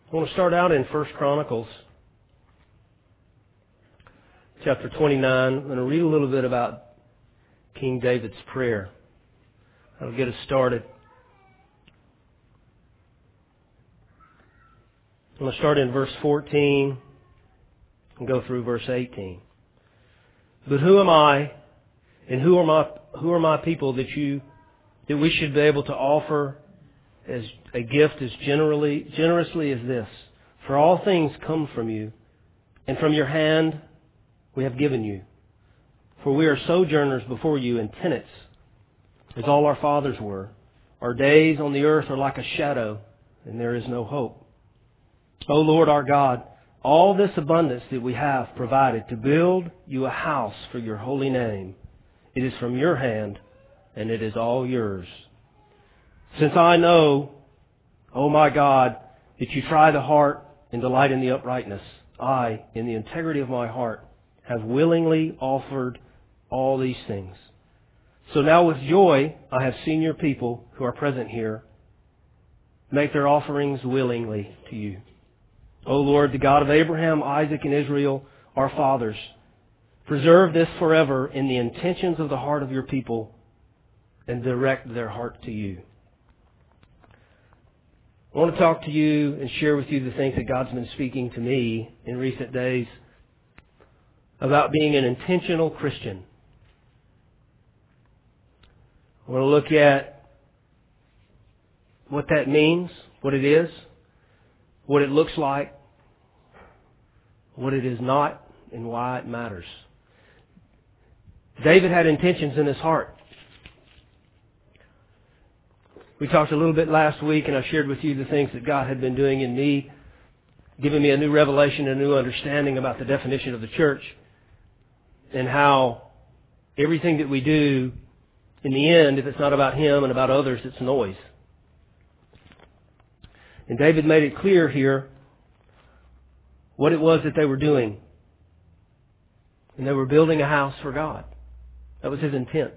I want to start out in 1 Chronicles, chapter 29. I'm going to read a little bit about King David's prayer. That'll get us started. I'm going to start in verse 14 and go through verse 18. But who am I, and who are my people that we should be able to offer as a gift as generously as this? For all things come from you, and from your hand we have given you. For we are sojourners before you and tenants, as all our fathers were. Our days on the earth are like a shadow, and there is no hope. O Lord our God, all this abundance that we have provided to build you a house for your holy name, it is from your hand, and it is all yours. Since I know, O my God, that you try the heart and delight in the uprightness, I, in the integrity of my heart, have willingly offered all these things. So now with joy I have seen your people who are present here make their offerings willingly to you. O Lord, the God of Abraham, Isaac, and Israel, our fathers, preserve this forever in the intentions of the heart of your people and direct their heart to you. I want to talk to you and share with you the things that God's been speaking to me in recent days about being an intentional Christian. I want to look at what that means, what it is, what it looks like, what it is not, and why it matters. David had intentions in his heart. We talked a little bit last week, and I shared with you the things that God had been doing in me, giving me a new revelation, a new understanding about the definition of the church, and how everything that we do, in the end, if it's not about Him and about others, it's noise. And David made it clear here what it was that they were doing. And they were building a house for God. That was his intent.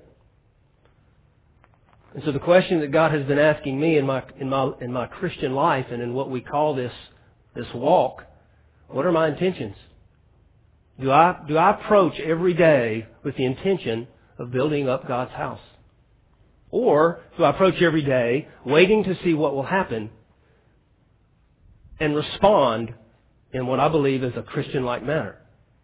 And so the question that God has been asking me in my Christian life and in what we call this walk, what are my intentions? Do I approach every day with the intention of building up God's house? Or do I approach every day waiting to see what will happen and respond in what I believe is a Christian-like manner?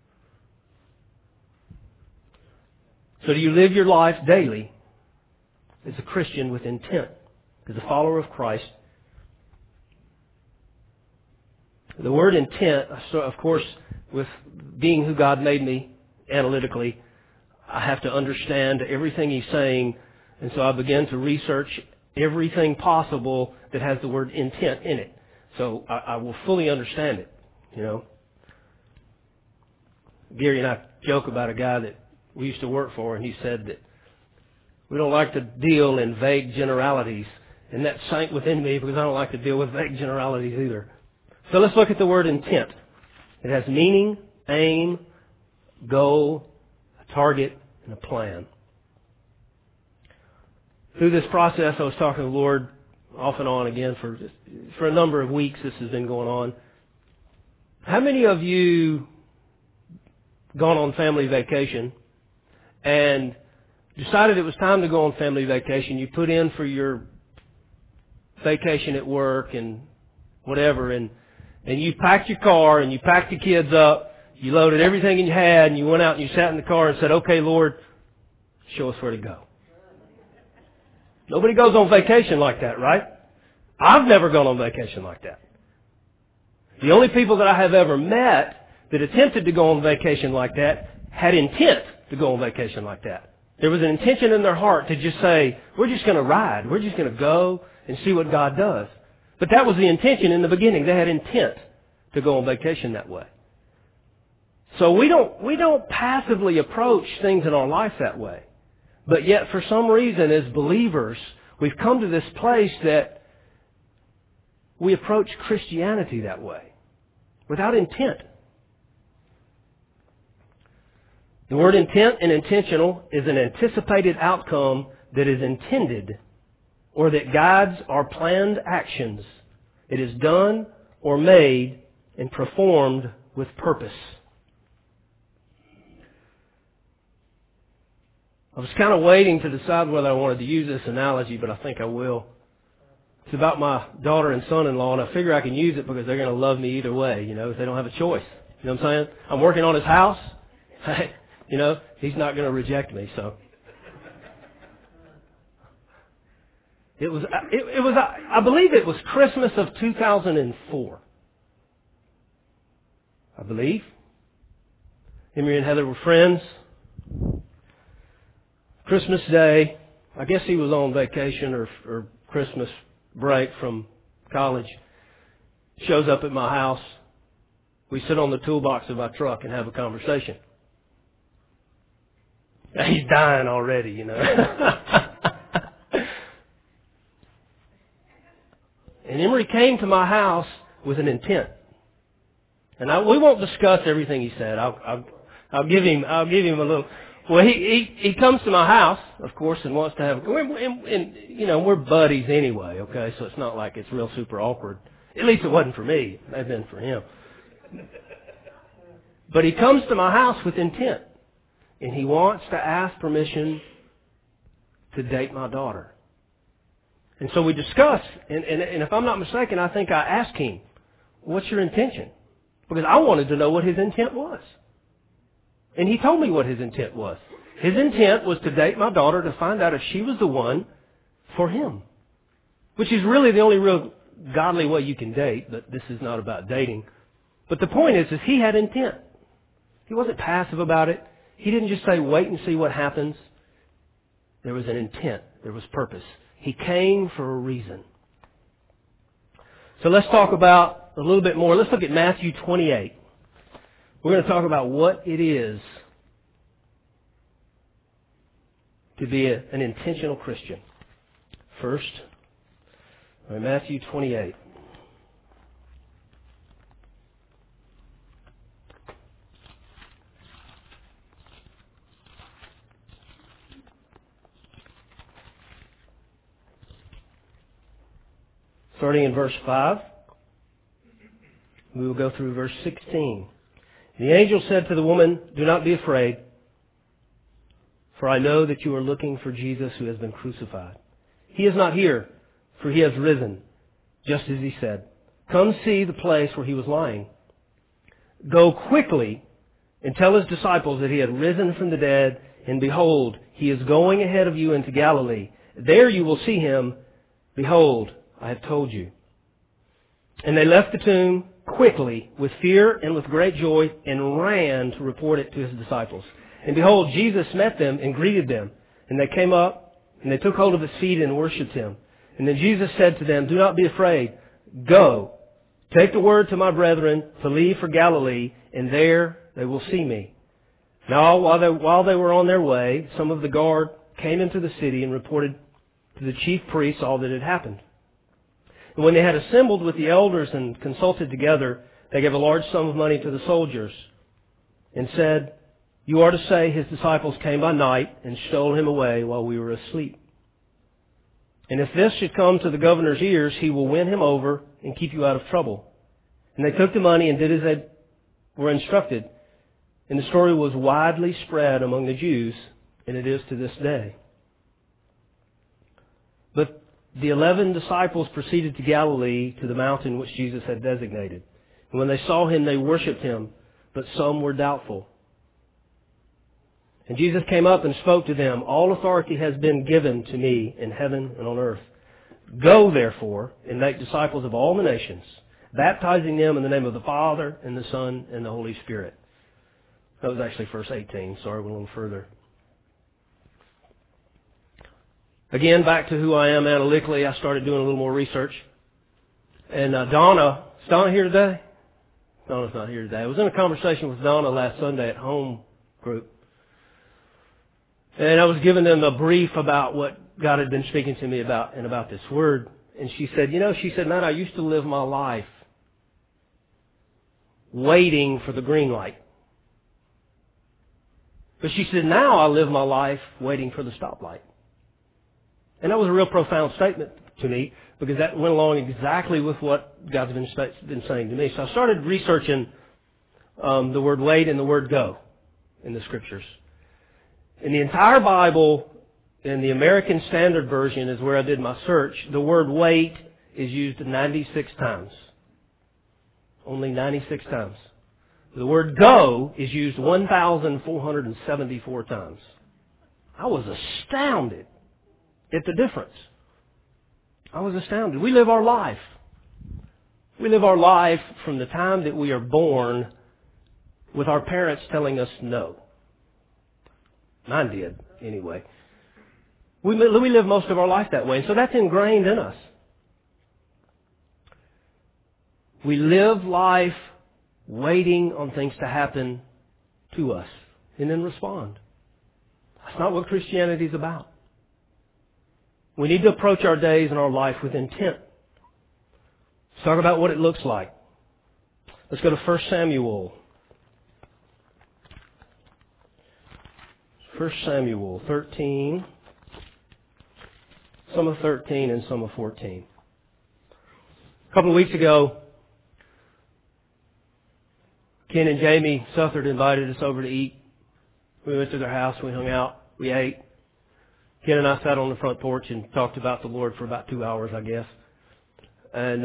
So do you live your life daily as a Christian with intent, as a follower of Christ? The word intent, of course, with being who God made me analytically, I have to understand everything He's saying, and so I began to research everything possible that has the word intent in it. So I will fully understand it, you know. Gary and I joke about a guy that we used to work for, and he said that we don't like to deal in vague generalities. And that sank within me because I don't like to deal with vague generalities either. So let's look at the word intent. It has meaning, aim, goal, a target, and a plan. Through this process, I was talking to the Lord off and on again for a number of weeks. This has been going on. How many of you gone on family vacation and decided it was time to go on family vacation? You put in for your vacation at work and whatever, and you packed your car and you packed the kids up, you loaded everything you had, and you went out and you sat in the car and said, "Okay, Lord, show us where to go." Nobody goes on vacation like that, right? I've never gone on vacation like that. The only people that I have ever met that attempted to go on vacation like that had intent to go on vacation like that. There was an intention in their heart to just say, we're just going to ride. We're just going to go and see what God does. But that was the intention in the beginning. They had intent to go on vacation that way. So we don't passively approach things in our life that way. But yet, for some reason, as believers, we've come to this place that we approach Christianity that way, without intent. The word intent and intentional is an anticipated outcome that is intended or that guides our planned actions. It is done or made and performed with purpose. I was kind of waiting to decide whether I wanted to use this analogy, but I think I will. It's about my daughter and son-in-law, and I figure I can use it because they're going to love me either way, if they don't have a choice. You know what I'm saying? I'm working on his house. He's not going to reject me, so. I believe it was Christmas of 2004. I believe. Emery and Heather were friends. Christmas Day, I guess he was on vacation or Christmas break from college. Shows up at my house. We sit on the toolbox of my truck and have a conversation. He's dying already, And Emery came to my house with an intent. And we won't discuss everything he said. I'll give him a little. Well, he comes to my house, of course, and wants to have. We're buddies anyway. Okay, so it's not like it's real super awkward. At least it wasn't for me. It may have been for him. But he comes to my house with intent, and he wants to ask permission to date my daughter. And so we discuss, and if I'm not mistaken, I think I asked him, "What's your intention?" Because I wanted to know what his intent was. And he told me what his intent was. His intent was to date my daughter to find out if she was the one for him. Which is really the only real godly way you can date, but this is not about dating. But the point is he had intent. He wasn't passive about it. He didn't just say, wait and see what happens. There was an intent. There was purpose. He came for a reason. So let's talk about a little bit more. Let's look at Matthew 28. We're going to talk about what it is to be an intentional Christian. First, Matthew 28. Starting in verse 5, we will go through verse 16. The angel said to the woman, "Do not be afraid, for I know that you are looking for Jesus who has been crucified. He is not here, for he has risen, just as he said. Come see the place where he was lying. Go quickly and tell his disciples that he had risen from the dead, and behold, he is going ahead of you into Galilee. There you will see him. Behold, I have told you." And they left the tomb quickly with fear and with great joy and ran to report it to his disciples. And behold, Jesus met them and greeted them. And they came up and they took hold of his feet and worshipped him. And then Jesus said to them, "Do not be afraid. Go, take the word to my brethren to leave for Galilee, and there they will see me." Now, while they were on their way, some of the guard came into the city and reported to the chief priests all that had happened. And when they had assembled with the elders and consulted together, they gave a large sum of money to the soldiers and said, "You are to say his disciples came by night and stole him away while we were asleep. And if this should come to the governor's ears, he will win him over and keep you out of trouble." And they took the money and did as they were instructed. And the story was widely spread among the Jews, and it is to this day. But the 11 disciples proceeded to Galilee, to the mountain which Jesus had designated. And when they saw him, they worshipped him, but some were doubtful. And Jesus came up and spoke to them, "All authority has been given to me in heaven and on earth. Go, therefore, and make disciples of all the nations, baptizing them in the name of the Father and the Son and the Holy Spirit." That was actually verse 18. Sorry, went a little further. Again, back to who I am analytically, I started doing a little more research. And is Donna here today? Donna's not here today. I was in a conversation with Donna last Sunday at home group. And I was giving them a brief about what God had been speaking to me about and about this word. And she said, "Matt, I used to live my life waiting for the green light. But she said, now I live my life waiting for the stoplight." And that was a real profound statement to me, because that went along exactly with what God's been saying to me. So I started researching the word wait and the word go in the Scriptures. In the entire Bible, in the American Standard Version is where I did my search, the word wait is used 96 times. Only 96 times. The word go is used 1,474 times. I was astounded at the difference. I was astounded. We live our life. We live our life from the time that we are born with our parents telling us no. Mine did, anyway. We live most of our life that way, and so that's ingrained in us. We live life waiting on things to happen to us and then respond. That's not what Christianity is about. We need to approach our days and our life with intent. Let's talk about what it looks like. Let's go to 1 Samuel. 1 Samuel 13. Some of 13 and some of 14. A couple of weeks ago, Ken and Jamie Southard invited us over to eat. We went to their house, we hung out, we ate. Ken and I sat on the front porch and talked about the Lord for about 2 hours, I guess. And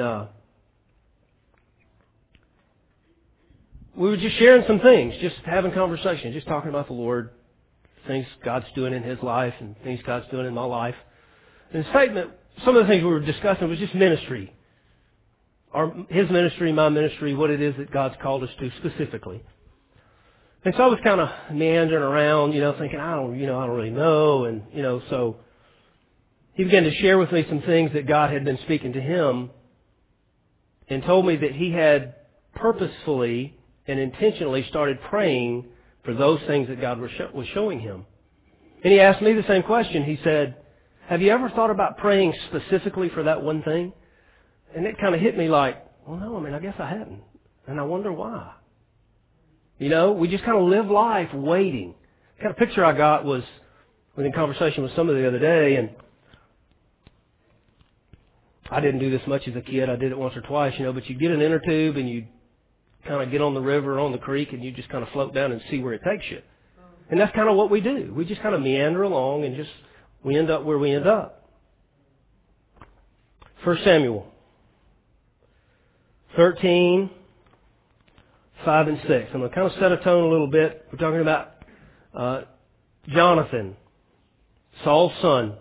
we were just sharing some things, just having conversation, just talking about the Lord, things God's doing in His life and things God's doing in my life. And the statement, some of the things we were discussing was just ministry. His ministry, my ministry, what it is that God's called us to specifically. And so I was kind of meandering around, thinking, I don't really know. And, so he began to share with me some things that God had been speaking to him and told me that he had purposefully and intentionally started praying for those things that God was showing him. And he asked me the same question. He said, have you ever thought about praying specifically for that one thing? And it kind of hit me like, well, no, I guess I hadn't. And I wonder why. We just kind of live life waiting. The kind of picture I got was in conversation with somebody the other day, and I didn't do this much as a kid. I did it once or twice, but you get an inner tube and you kind of get on the river or on the creek and you just kind of float down and see where it takes you. And that's kind of what we do. We just kind of meander along and we end up where we end up. 1 Samuel 13, 5 and 6. I'm going to kind of set a tone a little bit. We're talking about Jonathan, Saul's son.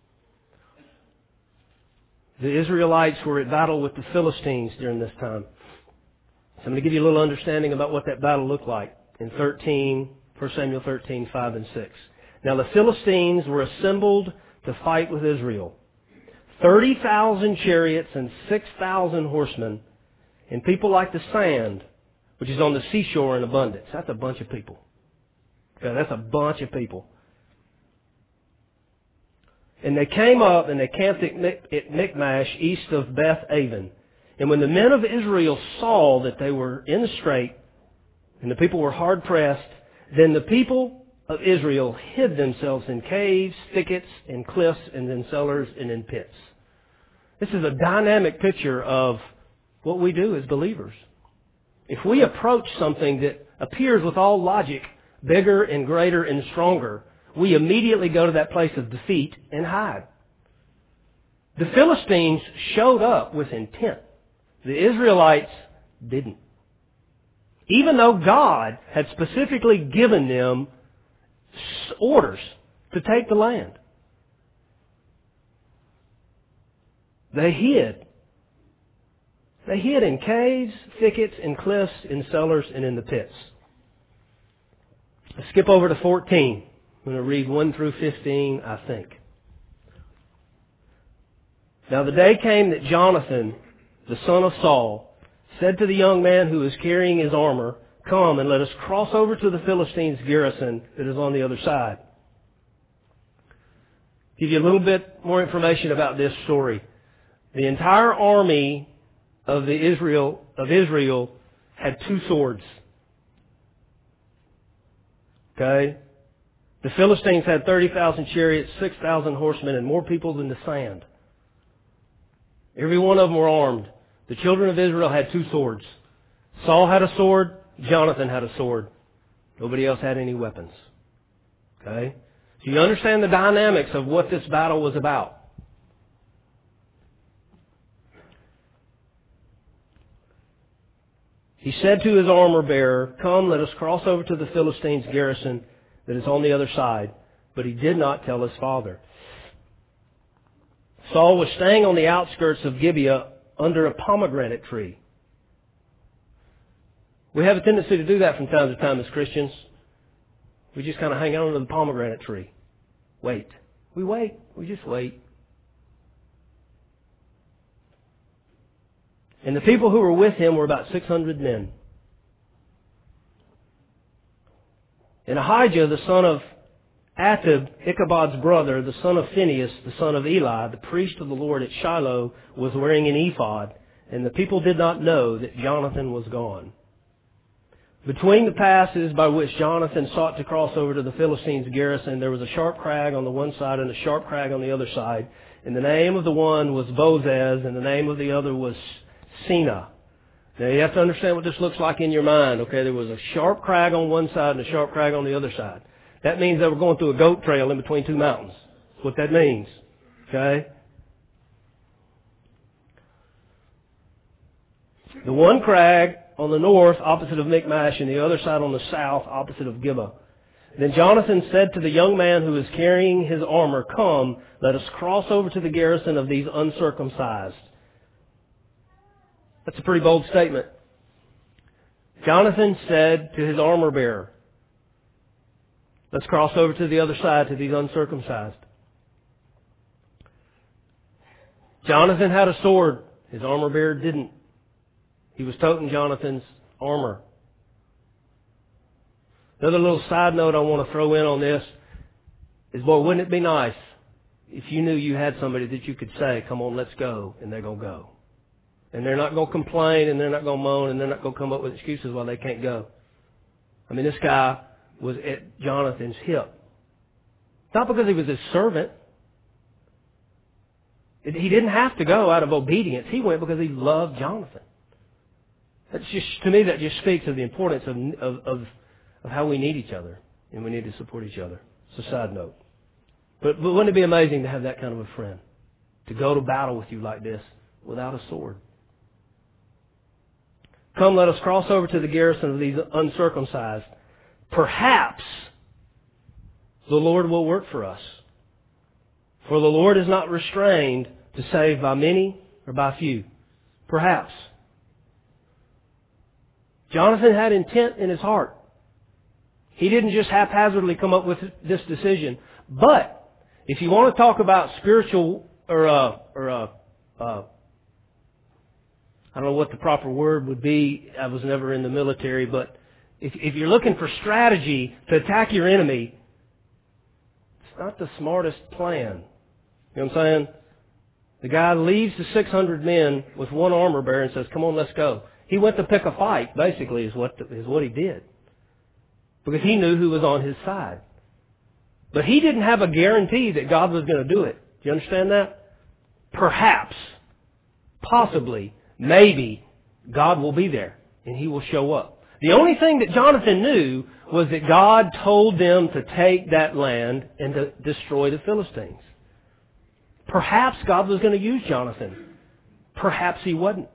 The Israelites were at battle with the Philistines during this time. So I'm going to give you a little understanding about what that battle looked like in 1 Samuel 13, 5 and 6. Now the Philistines were assembled to fight with Israel. 30,000 chariots and 6,000 horsemen, and people like the sand, which is on the seashore in abundance. That's a bunch of people. Okay, that's a bunch of people. And they came up and they camped at Michmash east of Beth Aven. And when the men of Israel saw that they were in the strait and the people were hard pressed, then the people of Israel hid themselves in caves, thickets, and cliffs, and in cellars and in pits. This is a dynamic picture of what we do as believers. If we approach something that appears with all logic bigger and greater and stronger, we immediately go to that place of defeat and hide. The Philistines showed up with intent. The Israelites didn't. Even though God had specifically given them orders to take the land. They hid. They hid in caves, thickets, in cliffs, in cellars, and in the pits. Let's skip over to 14. I'm going to read 1 through 15, I think. Now the day came that Jonathan, the son of Saul, said to the young man who was carrying his armor, "Come and let us cross over to the Philistines' garrison that is on the other side." Give you a little bit more information about this story. The entire army of Israel had 2 swords. Okay? The Philistines had 30,000 chariots, 6,000 horsemen, and more people than the sand. Every one of them were armed. The children of Israel had 2 swords. Saul had a sword. Jonathan had a sword. Nobody else had any weapons. Okay? So you understand the dynamics of what this battle was about. He said to his armor bearer, "Come, let us cross over to the Philistines' garrison that is on the other side." But he did not tell his father. Saul was staying on the outskirts of Gibeah under a pomegranate tree. We have a tendency to do that from time to time as Christians. We just kind of hang out under the pomegranate tree. Wait. We wait. We just wait. And the people who were with him were about 600 men. And Ahijah, the son of Atib, Ichabod's brother, the son of Phinehas, the son of Eli, the priest of the Lord at Shiloh, was wearing an ephod, and the people did not know that Jonathan was gone. Between the passes by which Jonathan sought to cross over to the Philistines' garrison, there was a sharp crag on the one side and a sharp crag on the other side. And the name of the one was Bozez, and the name of the other was Sina. Now you have to understand what this looks like in your mind. Okay, there was a sharp crag on one side and a sharp crag on the other side. That means they were going through a goat trail in between 2 mountains. That's what that means. Okay? The one crag on the north opposite of Michmash and the other side on the south opposite of Gibeah. Then Jonathan said to the young man who was carrying his armor, "Come, let us cross over to the garrison of these uncircumcised." That's a pretty bold statement. Jonathan said to his armor bearer, "Let's cross over to the other side, to these uncircumcised." Jonathan had a sword. His armor bearer didn't. He was toting Jonathan's armor. Another little side note I want to throw in on this is, boy, wouldn't it be nice if you knew you had somebody that you could say, "Come on, let's go," and they're going to go. And they're not going to complain, and they're not going to moan, and they're not going to come up with excuses why they can't go. I mean, this guy was at Jonathan's hip. Not because he was his servant. He didn't have to go out of obedience. He went because he loved Jonathan. That's just, to me, that just speaks of the importance of how we need each other, and we need to support each other. It's a side note. But wouldn't it be amazing to have that kind of a friend? To go to battle with you like this without a sword. "Come, let us cross over to the garrison of these uncircumcised. Perhaps the Lord will work for us. For the Lord is not restrained to save by many or by few." Perhaps. Jonathan had intent in his heart. He didn't just haphazardly come up with this decision. But if you want to talk about spiritual I don't know what the proper word would be. I was never in the military, but if you're looking for strategy to attack your enemy, it's not the smartest plan. You know what I'm saying? The guy leaves the 600 men with one armor bearer and says, "Come on, let's go." He went to pick a fight, basically, is what he did. Because he knew who was on his side. But he didn't have a guarantee that God was going to do it. Do you understand that? Perhaps, possibly, maybe, God will be there and He will show up. The only thing that Jonathan knew was that God told them to take that land and to destroy the Philistines. Perhaps God was going to use Jonathan. Perhaps He wasn't.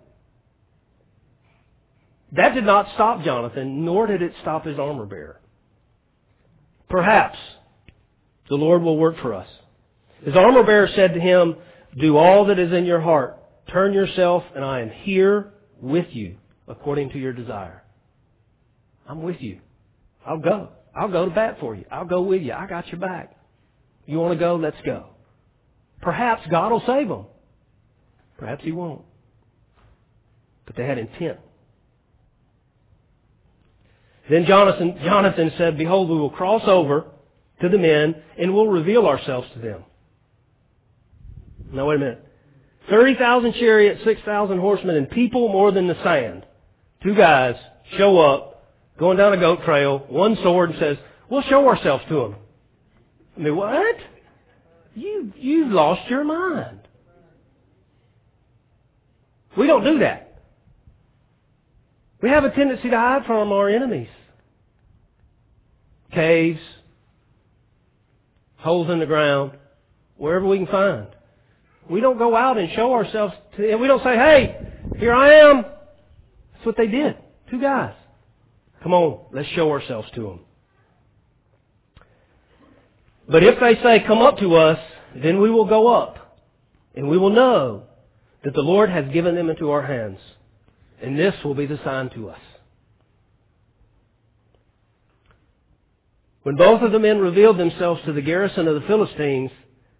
That did not stop Jonathan, nor did it stop his armor bearer. Perhaps the Lord will work for us. His armor bearer said to him, "Do all that is in your heart. Turn yourself, and I am here with you, according to your desire." I'm with you. I'll go. I'll go to bat for you. I'll go with you. I got your back. You want to go? Let's go. Perhaps God will save them. Perhaps He won't. But they had intent. Then Jonathan said, "Behold, we will cross over to the men, and we'll reveal ourselves to them." Now, wait a minute. 30,000 chariots, 6,000 horsemen, and people more than the sand. 2 guys show up, going down a goat trail, one sword, and says, "We'll show ourselves to them." I mean, what? You've lost your mind. We don't do that. We have a tendency to hide from our enemies. Caves, holes in the ground, wherever we can find. We don't go out and show ourselves to them. We don't say, hey, here I am. That's what they did. Two guys. Come on, let's show ourselves to them. But if they say, come up to us, then we will go up. And we will know that the Lord has given them into our hands. And this will be the sign to us. When both of the men revealed themselves to the garrison of the Philistines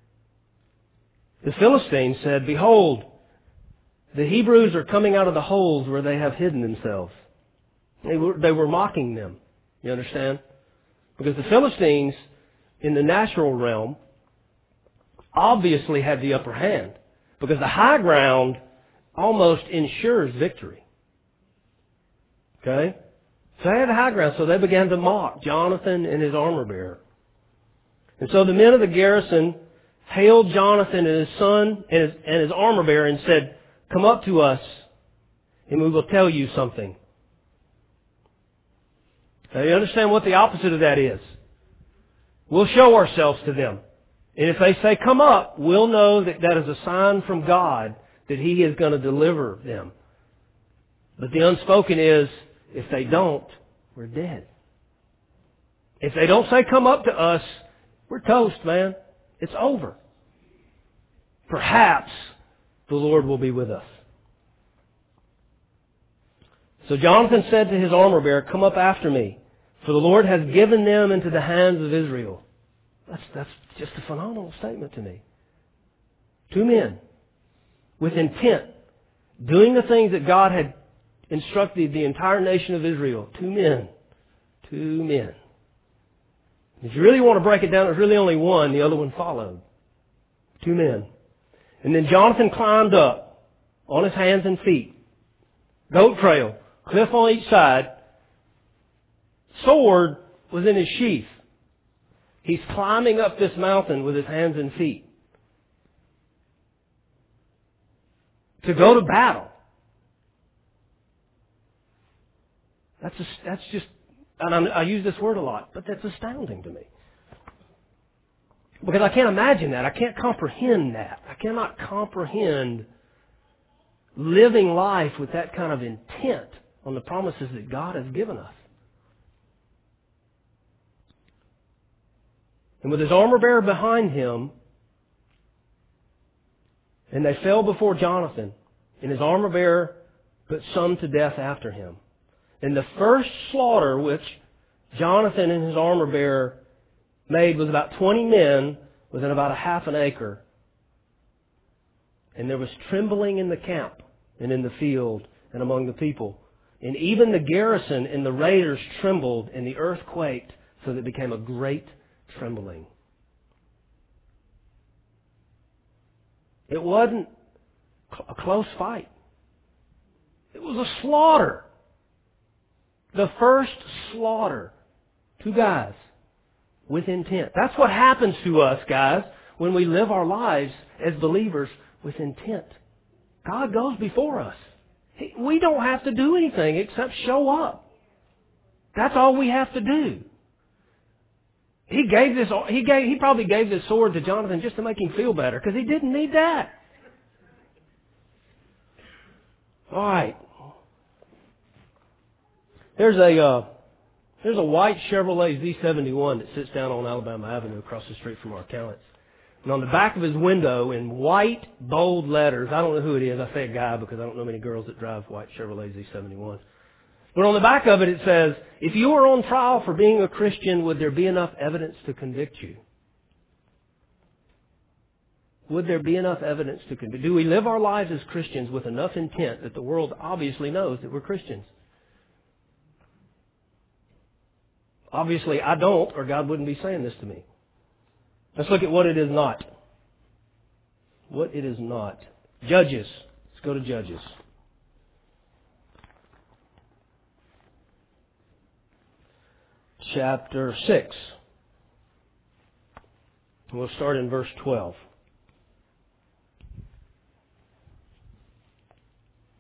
said, behold, the Hebrews are coming out of the holes where they have hidden themselves. They were mocking them. You understand? Because the Philistines, in the natural realm, obviously had the upper hand. Because the high ground almost ensures victory. Okay? So they had the high ground, so they began to mock Jonathan and his armor bearer. And so the men of the garrison hailed Jonathan and his son and his armor bearer and said, come up to us, and we will tell you something. Now you understand what the opposite of that is. We'll show ourselves to them. And if they say, come up, we'll know that that is a sign from God that He is going to deliver them. But the unspoken is, if they don't, we're dead. If they don't say, come up to us, we're toast, man. It's over. Perhaps the Lord will be with us. So Jonathan said to his armor bearer, come up after me, for the Lord has given them into the hands of Israel. That's just a phenomenal statement to me. Two men with intent, doing the things that God had instructed the entire nation of Israel. Two men. If you really want to break it down, there's really only one. The other one followed. Two men. And then Jonathan climbed up on his hands and feet. Goat trail. Cliff on each side. Sword was in his sheath. He's climbing up this mountain with his hands and feet to go to battle. That's just, and I use this word a lot, but that's astounding to me. Because I can't imagine that. I can't comprehend that. I cannot comprehend living life with that kind of intent on the promises that God has given us. And with his armor bearer behind him, and they fell before Jonathan, and his armor bearer put some to death after him. And the first slaughter which Jonathan and his armor bearer made was about 20 men within about a half an acre. And there was trembling in the camp and in the field and among the people. And even the garrison and the raiders trembled, and the earth quaked, so that it became a great trembling. It wasn't a close fight. It was a slaughter. The first slaughter. Two guys with intent. That's what happens to us, guys, when we live our lives as believers with intent. God goes before us. We don't have to do anything except show up. That's all we have to do. He probably gave this sword to Jonathan just to make him feel better, because he didn't need that. All right. There's a white Chevrolet Z71 that sits down on Alabama Avenue across the street from our accountants. And on the back of his window, in white, bold letters, I don't know who it is. I say a guy because I don't know many girls that drive white Chevrolet Z71s. But on the back of it, it says, if you were on trial for being a Christian, would there be enough evidence to convict you? Would there be enough evidence to convict? Do we live our lives as Christians with enough intent that the world obviously knows that we're Christians? Obviously, I don't, or God wouldn't be saying this to me. Let's look at what it is not. What it is not. Judges. Let's go to Judges. Chapter 6. We'll start in verse 12.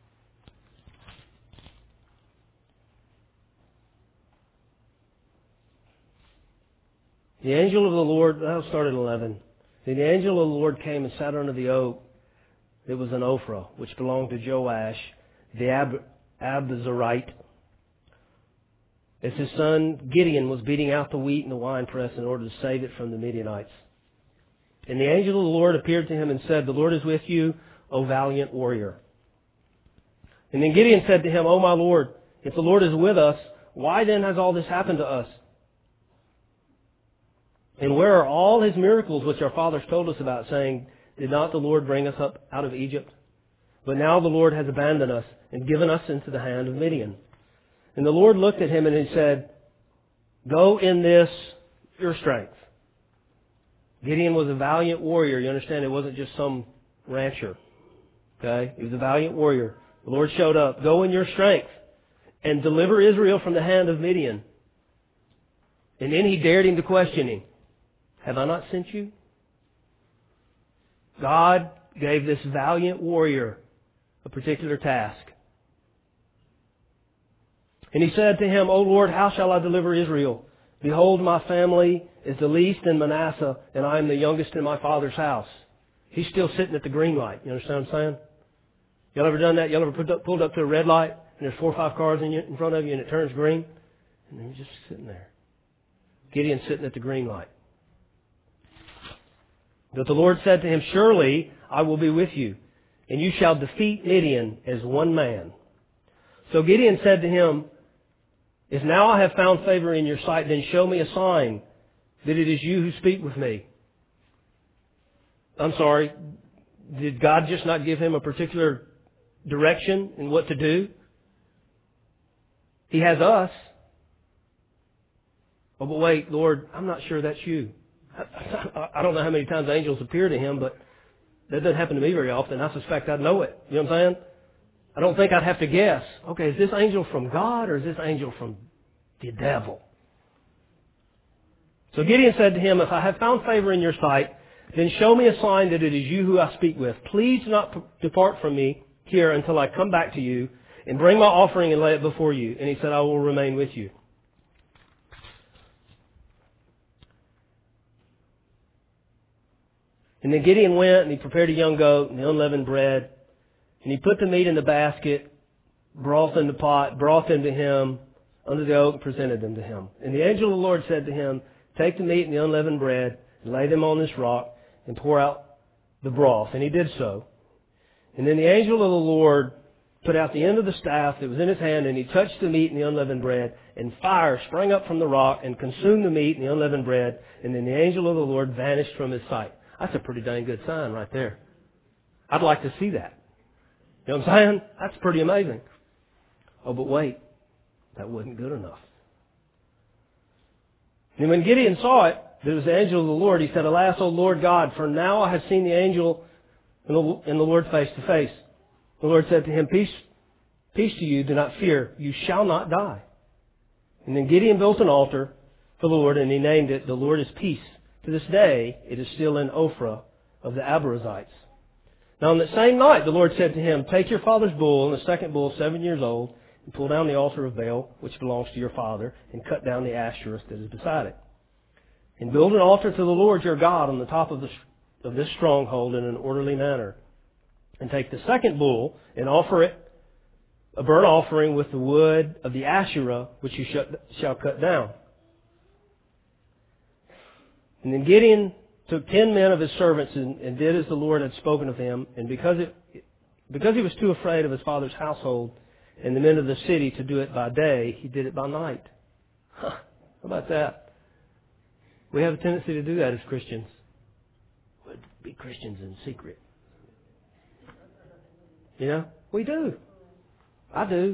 The angel of the Lord, I'll start at 11. The angel of the Lord came and sat under the oak. It was an Ophrah, which belonged to Joash, the Abiezrite, as his son Gideon was beating out the wheat in the winepress in order to save it from the Midianites. And the angel of the Lord appeared to him and said, "The Lord is with you, O valiant warrior." And then Gideon said to him, "O my Lord, if the Lord is with us, why then has all this happened to us? And where are all his miracles which our fathers told us about, saying, 'Did not the Lord bring us up out of Egypt?' But now the Lord has abandoned us and given us into the hand of Midian." And the Lord looked at him and he said, "Go in this your strength." Gideon was a valiant warrior. You understand, it wasn't just some rancher. Okay? He was a valiant warrior. The Lord showed up. "Go in your strength and deliver Israel from the hand of Midian." And then he dared him to question him. "Have I not sent you?" God gave this valiant warrior a particular task. And he said to him, "O Lord, how shall I deliver Israel? Behold, my family is the least in Manasseh, and I am the youngest in my father's house." He's still sitting at the green light. You understand what I'm saying? Y'all ever done that? Y'all ever pulled up to a red light, and there's 4 or 5 cars in front of you, and it turns green? And then you're just sitting there. Gideon's sitting at the green light. But the Lord said to him, "Surely I will be with you, and you shall defeat Midian as one man." So Gideon said to him, "If now I have found favor in your sight, then show me a sign that it is you who speak with me." I'm sorry, did God just not give him a particular direction in what to do? He has us. Oh, but wait, Lord, I'm not sure that's you. I don't know how many times angels appear to him, but that doesn't happen to me very often. I suspect I'd know it. You know what I'm saying? I don't think I'd have to guess. Okay, is this angel from God or is this angel from the devil? So Gideon said to him, "If I have found favor in your sight, then show me a sign that it is you who I speak with. Please do not depart from me here until I come back to you and bring my offering and lay it before you." And he said, "I will remain with you." And then Gideon went and he prepared a young goat and the unleavened bread. And he put the meat in the basket, broth in the pot, brought them to him under the oak and presented them to him. And the angel of the Lord said to him, "Take the meat and the unleavened bread and lay them on this rock and pour out the broth." And he did so. And then the angel of the Lord put out the end of the staff that was in his hand, and he touched the meat and the unleavened bread, and fire sprang up from the rock and consumed the meat and the unleavened bread. And then the angel of the Lord vanished from his sight. That's a pretty dang good sign right there. I'd like to see that. You know what I'm saying? That's pretty amazing. Oh, but wait. That wasn't good enough. And when Gideon saw it, that it was the angel of the Lord, he said, "Alas, O Lord God, for now I have seen the angel and the Lord face to face." The Lord said to him, Peace to you, do not fear. You shall not die." And then Gideon built an altar for the Lord, and he named it, "The Lord is Peace." To this day, it is still in Ophrah of the Abiezrites. Now on that same night, the Lord said to him, "Take your father's bull, and the second bull 7 years old, and pull down the altar of Baal, which belongs to your father, and cut down the Asherah that is beside it. And build an altar to the Lord your God on the top of this stronghold in an orderly manner. And take the second bull, and offer it a burnt offering with the wood of the Asherah, which you shall cut down." And then Gideon took 10 men of his servants and did as the Lord had spoken of him. And because he was too afraid of his father's household and the men of the city to do it by day, he did it by night. How about that? We have a tendency to do that as Christians. We'd be Christians in secret. You know, we do. I do.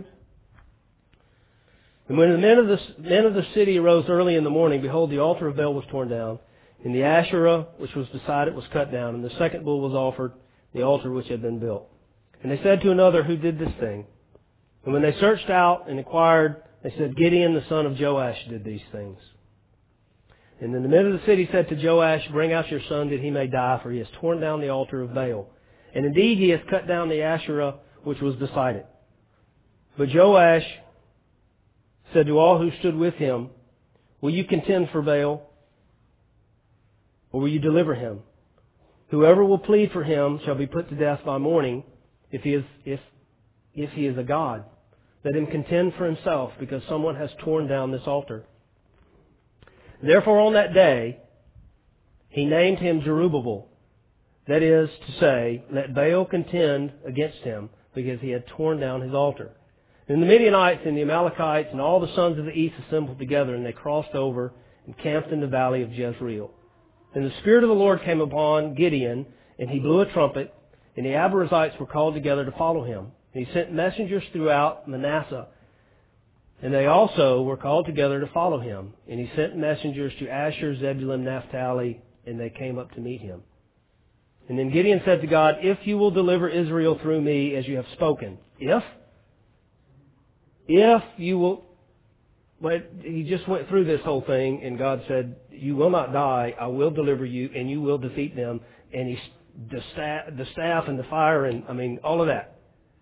And when the men of the city arose early in the morning, behold, the altar of Baal was torn down, and the Asherah which was beside it was cut down, and the second bull was offered, the altar which had been built. And they said to another, "Who did this thing?" And when they searched out and inquired, they said, "Gideon the son of Joash did these things." And then the men of the city said to Joash, "Bring out your son that he may die, for he has torn down the altar of Baal. And indeed he has cut down the Asherah which was beside it." But Joash said to all who stood with him, "Will you contend for Baal?" or will you deliver him? Whoever will plead for him shall be put to death by morning, if he is a god. Let him contend for himself, because someone has torn down this altar. Therefore on that day he named him Jerubbaal, that is to say, let Baal contend against him, because he had torn down his altar. And the Midianites and the Amalekites and all the sons of the east assembled together, and they crossed over and camped in the valley of Jezreel. And the Spirit of the Lord came upon Gideon, and he blew a trumpet, and the Abiezrites were called together to follow him. And he sent messengers throughout Manasseh, and they also were called together to follow him. And he sent messengers to Asher, Zebulun, Naphtali, and they came up to meet him. And then Gideon said to God, if you will deliver Israel through me as you have spoken. If you will... But he just went through this whole thing, and God said, you will not die, I will deliver you, and you will defeat them. And the staff and the fire, and all of that.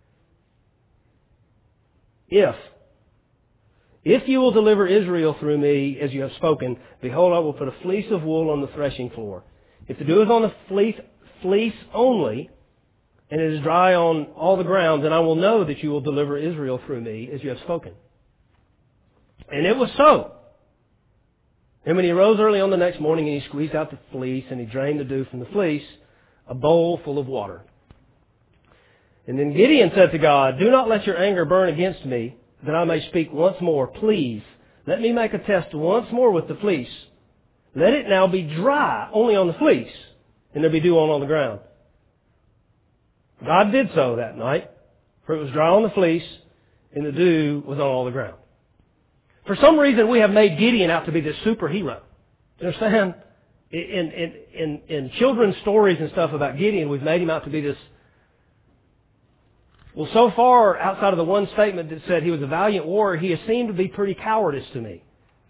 If you will deliver Israel through me as you have spoken, behold, I will put a fleece of wool on the threshing floor. If the dew is on the fleece only, and it is dry on all the ground, then I will know that you will deliver Israel through me as you have spoken. And it was so. And when he rose early on the next morning, and he squeezed out the fleece, and he drained the dew from the fleece, a bowl full of water. And then Gideon said to God, do not let your anger burn against me, that I may speak once more. Please, let me make a test once more with the fleece. Let it now be dry only on the fleece, and there be dew on all the ground. God did so that night, for it was dry on the fleece, and the dew was on all the ground. For some reason, we have made Gideon out to be this superhero. Do you understand? In children's stories and stuff about Gideon, we've made him out to be this. Well, so far, outside of the one statement that said he was a valiant warrior, he has seemed to be pretty cowardice to me.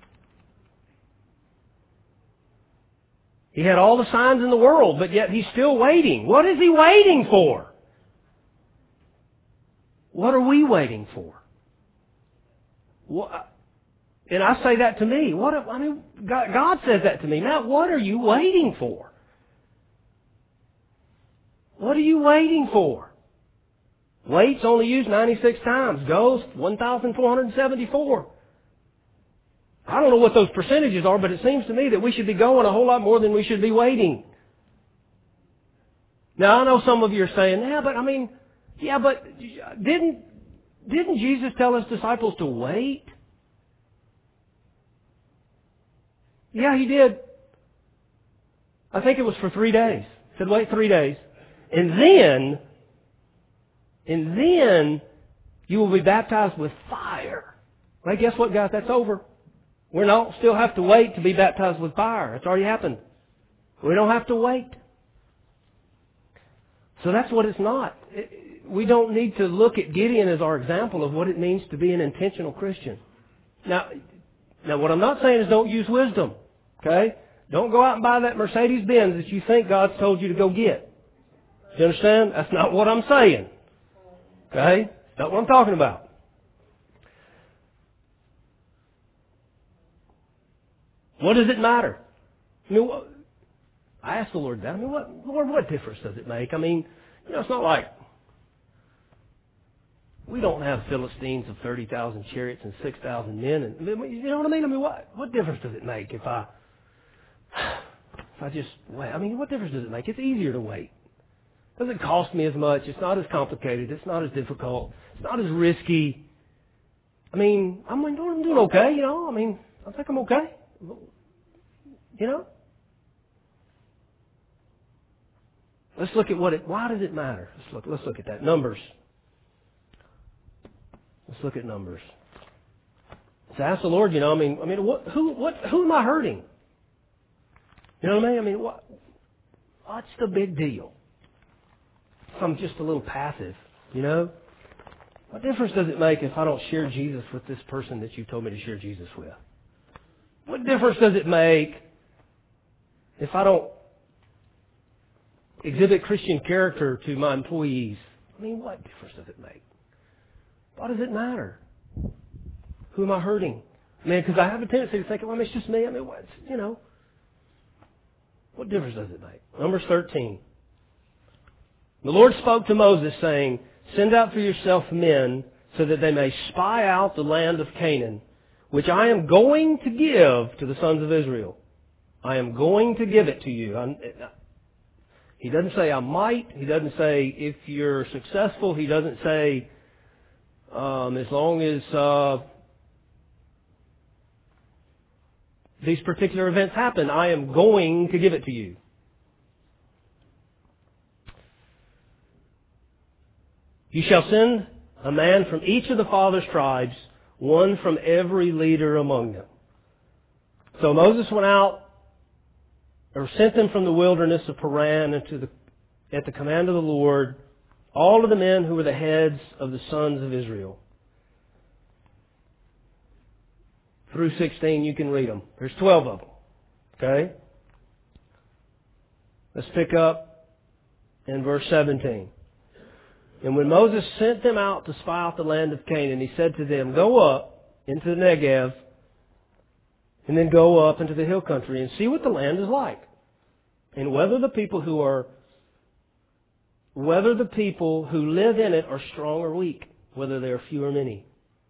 He had all the signs in the world, but yet he's still waiting. What is he waiting for? What are we waiting for? And I say that to me. God says that to me. Now, what are you waiting for? What are you waiting for? Wait's only used 96 times. Goes 1,474. I don't know what those percentages are, but it seems to me that we should be going a whole lot more than we should be waiting. Now, I know some of you are saying, but didn't Jesus tell his disciples to wait? Yeah, he did. I think it was for 3 days. He said, wait 3 days. And then you will be baptized with fire. Well, guess what, guys? That's over. We don't still have to wait to be baptized with fire. It's already happened. We don't have to wait. So that's what it's not. We don't need to look at Gideon as our example of what it means to be an intentional Christian. Now, what I'm not saying is don't use wisdom. Okay? Don't go out and buy that Mercedes-Benz that you think God's told you to go get. Do you understand? That's not what I'm saying. Okay? That's not what I'm talking about. What does it matter? I asked the Lord that. Lord, what difference does it make? It's not like we don't have Philistines of 30,000 chariots and 6,000 men. And, you know what I mean? What difference does it make if I just wait? What difference does it make? It's easier to wait. It doesn't cost me as much. It's not as complicated. It's not as difficult. It's not as risky. I'm doing okay, I think I'm okay. Let's look at why does it matter? Let's look at that. Numbers. Let's look at Numbers. So ask the Lord, who am I hurting? You know what I mean? What's the big deal? If I'm just a little passive, What difference does it make if I don't share Jesus with this person that you told me to share Jesus with? What difference does it make if I don't exhibit Christian character to my employees? What difference does it make? Why does it matter? Who am I hurting? Because I have a tendency to think, it's just me. What difference does it make? Numbers 13. The Lord spoke to Moses, saying, "Send out for yourself men, so that they may spy out the land of Canaan, which I am going to give to the sons of Israel." I am going to give it to you. He doesn't say I might. He doesn't say if you're successful. He doesn't say as long as these particular events happen, I am going to give it to you. You shall send a man from each of the fathers' tribes, one from every leader among them. So Moses went out, or sent them from the wilderness of Paran at the command of the Lord, all of the men who were the heads of the sons of Israel. Through 16, you can read them. There's 12 of them. Okay? Let's pick up in verse 17. And when Moses sent them out to spy out the land of Canaan, he said to them, "Go up into the Negev, and then go up into the hill country and see what the land is like, and whether the people who live in it are strong or weak, whether they are few or many.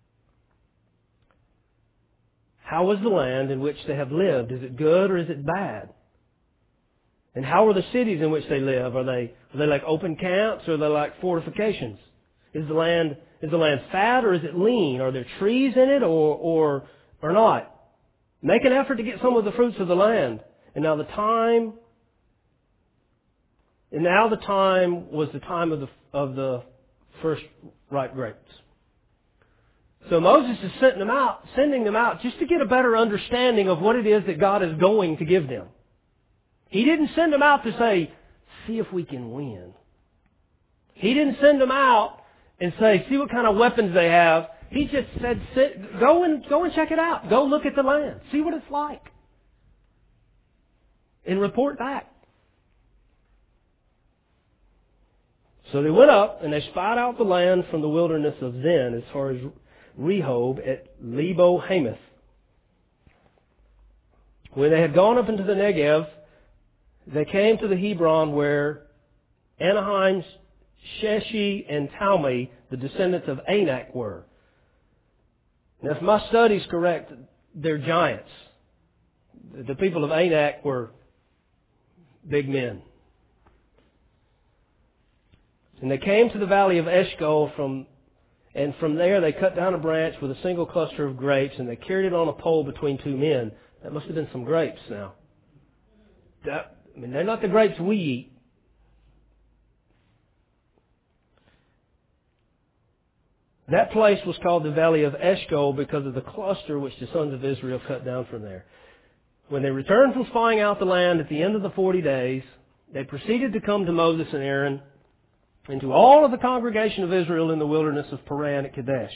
How is the land in which they have lived? Is it good or is it bad? And how are the cities in which they live? Are they like open camps or are they like fortifications? Is the land fat or is it lean? Are there trees in it or not? Make an effort to get some of the fruits of the land." And now the time was the time of the first ripe grapes. So Moses is sending them out just to get a better understanding of what it is that God is going to give them. He didn't send them out to say, "See if we can win." He didn't send them out and say, "See what kind of weapons they have." He just said, go and check it out. Go look at the land. See what it's like. And report back. So they went up and they spied out the land from the wilderness of Zin as far as Rehob at Lebo Hamath. When they had gone up into the Negev, they came to the Hebron where Anaheim, Sheshi, and Talmai, the descendants of Anak, were. Now, if my study's correct, they're giants. The people of Anak were big men. And they came to the valley of Eshcol, and from there they cut down a branch with a single cluster of grapes, and they carried it on a pole between two men. That must have been some grapes now. They're not the grapes we eat. That place was called the Valley of Eshcol because of the cluster which the sons of Israel cut down from there. When they returned from spying out the land at the end of the 40 days, they proceeded to come to Moses and Aaron and to all of the congregation of Israel in the wilderness of Paran at Kadesh.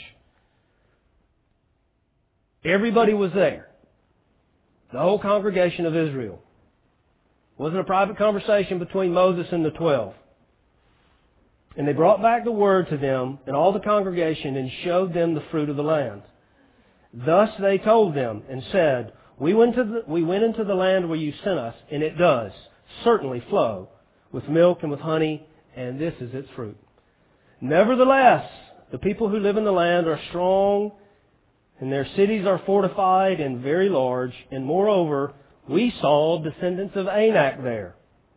Everybody was there. The whole congregation of Israel. It wasn't a private conversation between Moses and the 12. And they brought back the word to them and all the congregation and showed them the fruit of the land. Thus they told them and said, we went into the land where you sent us, and it does certainly flow with milk and with honey, and this is its fruit. Nevertheless, the people who live in the land are strong, and their cities are fortified and very large, and moreover, we saw descendants of Anak there.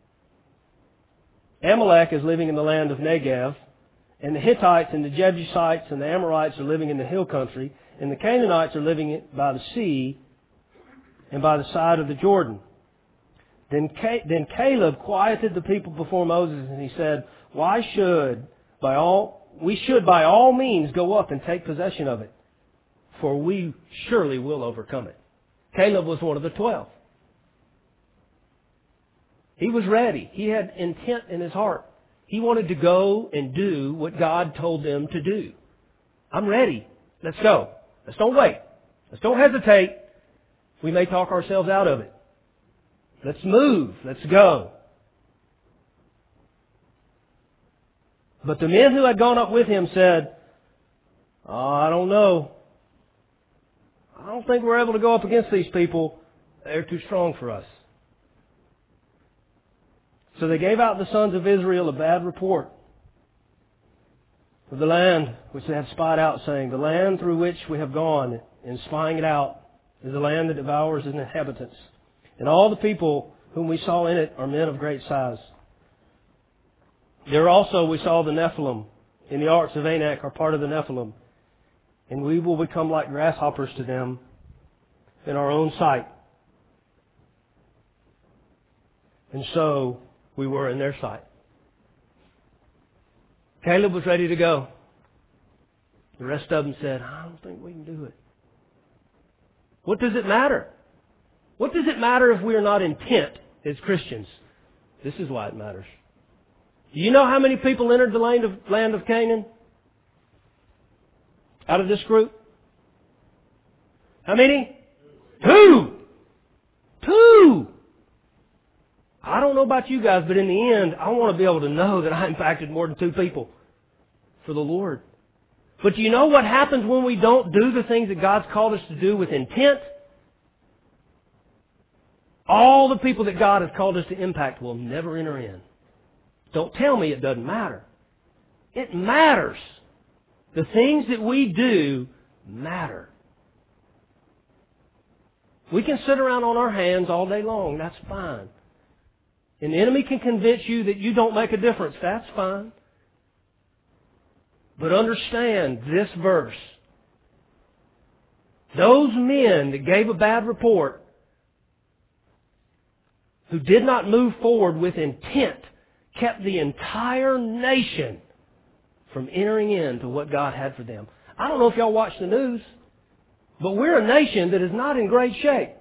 Amalek is living in the land of Negev, and the Hittites and the Jebusites and the Amorites are living in the hill country, and the Canaanites are living by the sea and by the side of the Jordan. Then Caleb quieted the people before Moses, and he said, we should by all means go up and take possession of it, for we surely will overcome it. Caleb was one of the 12. He was ready. He had intent in his heart. He wanted to go and do what God told them to do. I'm ready. Let's go. Let's don't wait. Let's don't hesitate. We may talk ourselves out of it. Let's move. Let's go. But the men who had gone up with him said, I don't know. I don't think we're able to go up against these people. They're too strong for us. So they gave out the sons of Israel a bad report of the land which they had spied out, saying, the land through which we have gone in spying it out is a land that devours its inhabitants. And all the people whom we saw in it are men of great size. There also we saw the Nephilim in the arts of Anak are part of the Nephilim. And we will become like grasshoppers to them in our own sight. And so we were in their sight. Caleb was ready to go. The rest of them said, I don't think we can do it. What does it matter? What does it matter if we are not intent as Christians? This is why it matters. Do you know how many people entered the land of Canaan? Out of this group? How many? 2! 2! I don't know about you guys, but in the end, I want to be able to know that I impacted more than 2 people for the Lord. But do you know what happens when we don't do the things that God's called us to do with intent? All the people that God has called us to impact will never enter in. Don't tell me it doesn't matter. It matters. The things that we do matter. We can sit around on our hands all day long. That's fine. And the enemy can convince you that you don't make a difference. That's fine. But understand this verse. Those men that gave a bad report, who did not move forward with intent, kept the entire nation from entering into what God had for them. I don't know if y'all watch the news, but we're a nation that is not in great shape.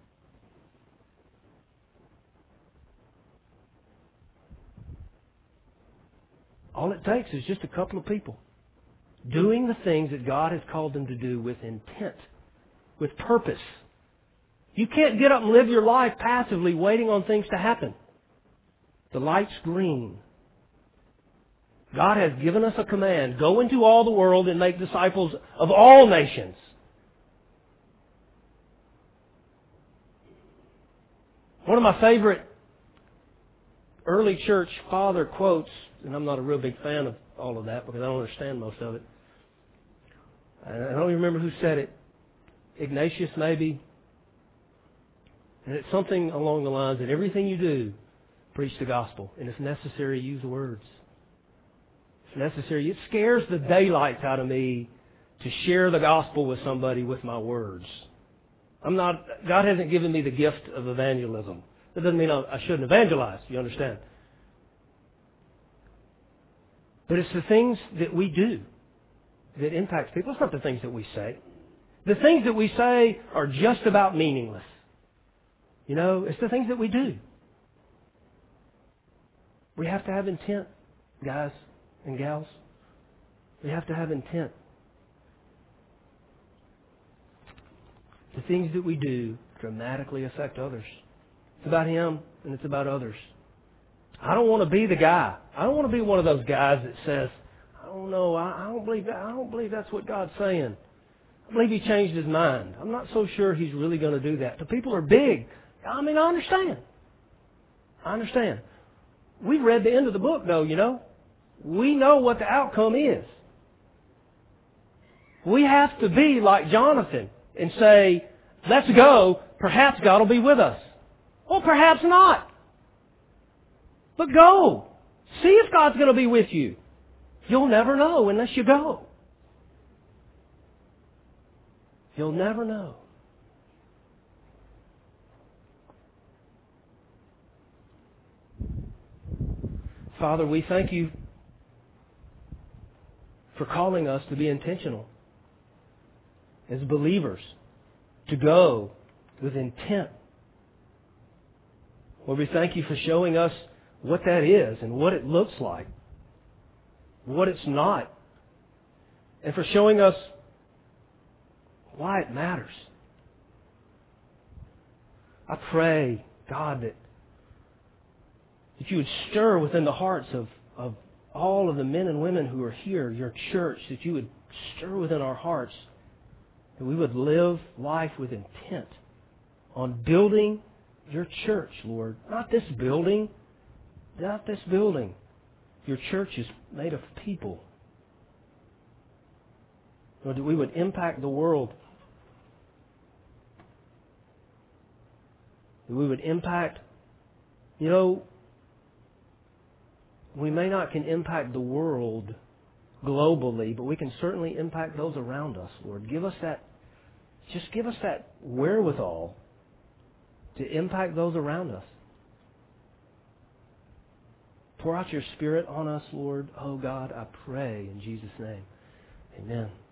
All it takes is just a couple of people doing the things that God has called them to do with intent, with purpose. You can't get up and live your life passively waiting on things to happen. The light's green. God has given us a command. Go into all the world and make disciples of all nations. One of my favorite early church father quotes, and I'm not a real big fan of all of that because I don't understand most of it. I don't even remember who said it. Ignatius maybe. And it's something along the lines that everything you do, preach the gospel. And if necessary, use words. If necessary, it scares the daylights out of me to share the gospel with somebody with my words. God hasn't given me the gift of evangelism. That doesn't mean I shouldn't evangelize, you understand? But it's the things that we do that impacts people. It's not the things that we say. The things that we say are just about meaningless. You know, it's the things that we do. We have to have intent, guys and gals. We have to have intent. The things that we do dramatically affect others. It's about Him and it's about others. I don't want to be the guy. I don't want to be one of those guys that says, I don't know, I don't believe that. I don't believe that's what God's saying. I believe He changed His mind. I'm not so sure He's really going to do that. The people are big. I mean, I understand. I understand. We've read the end of the book, though, you know. We know what the outcome is. We have to be like Jonathan and say, let's go. Perhaps God will be with us. Or perhaps not. But go. See if God's going to be with you. You'll never know unless you go. You'll never know. Father, we thank You for calling us to be intentional as believers, to go with intent. Lord, we thank You for showing us what that is and what it looks like, what it's not, and for showing us why it matters. I pray, God, that You would stir within the hearts of all of the men and women who are here, Your church, that You would stir within our hearts, that we would live life with intent on building Your church, Lord. Not this building, not this building. Your church is made of people. Lord, that we would impact the world. That we would impact, we may not can impact the world globally, but we can certainly impact those around us, Lord. Give us that wherewithal to impact those around us. Pour out your Spirit on us, Lord. Oh God, I pray in Jesus' name. Amen.